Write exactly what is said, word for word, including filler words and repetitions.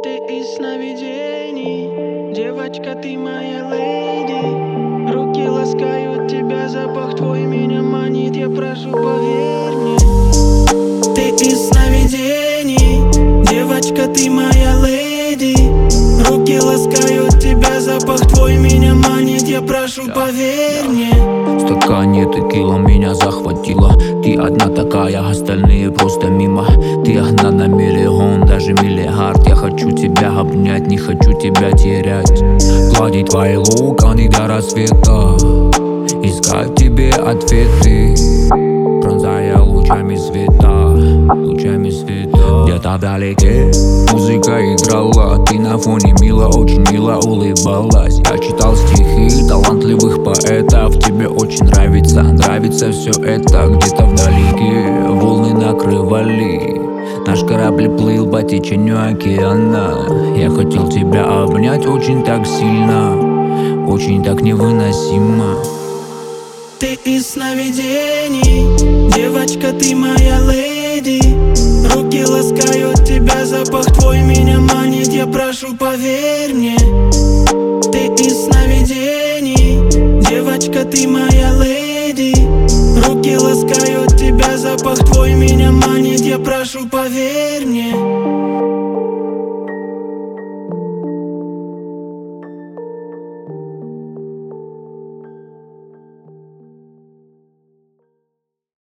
Ты из сновидений, девочка, ты моя леди. Руки ласкают тебя, запах твой меня манит, я прошу, поверь мне. Ты из сновидений, девочка, ты моя леди. Руки ласкают тебя, запах твой меня манит, я прошу, поверь мне. В стакане текила меня захватила. Ты одна такая, остальные просто мимо. Ты одна на миллион, даже миллиард. Я хочу тебя обнять, не хочу тебя терять. Гладить твои локоны до рассвета, искать тебе ответы, пронзая лучами света, лучами света. Где-то вдалеке музыка играла, ты на фоне мило, очень мило улыбалась. Я читал стихи талантливых поэтов, тебе очень нравится, нравится все это. Где-то вдалеке волны накрывали, наш корабль плыл по течению океана. Я хотел тебя обнять очень так сильно, очень так невыносимо. Ты из сновидений, девочка, ты моя леди. Руки ласкают тебя, запах твой меня манит, я прошу, поверь мне. Ты из сновидений, девочка, ты моя леди. Руки ласкают тебя, запах твой меня манит, я прошу, поверь мне.